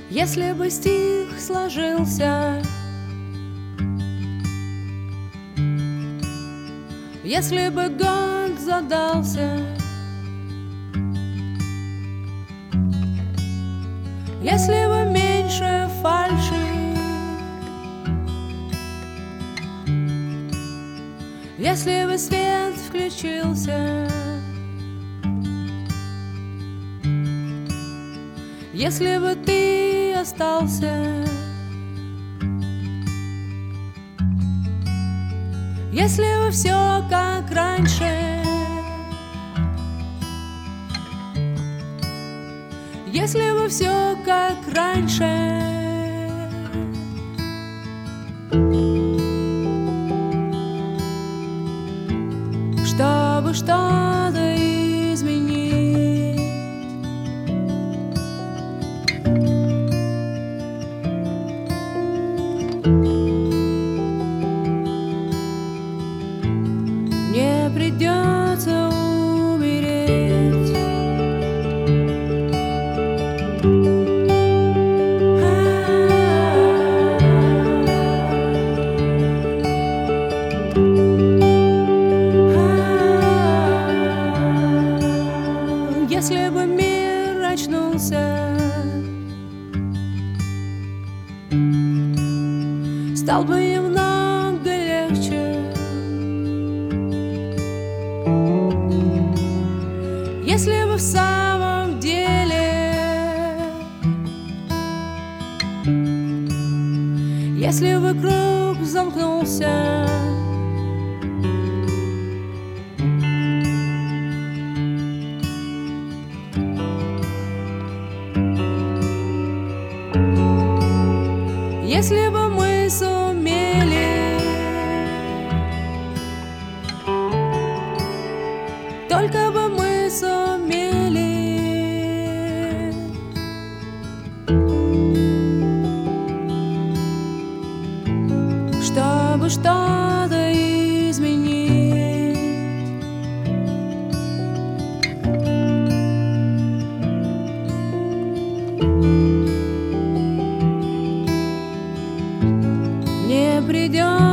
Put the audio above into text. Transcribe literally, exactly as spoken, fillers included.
Если бы стих сложился, если бы год задался, если бы меньше фальши, если бы свет включился, если бы ты остался, если бы все как раньше, если бы все как раньше, чтобы что-то изменить, мне придется умереть. Если бы мир очнулся, стал бы немного легче. Если бы в самом деле, если бы круг замкнулся, если бы мы сумели, только бы мы сумели, чтобы что-то изменить, мне придется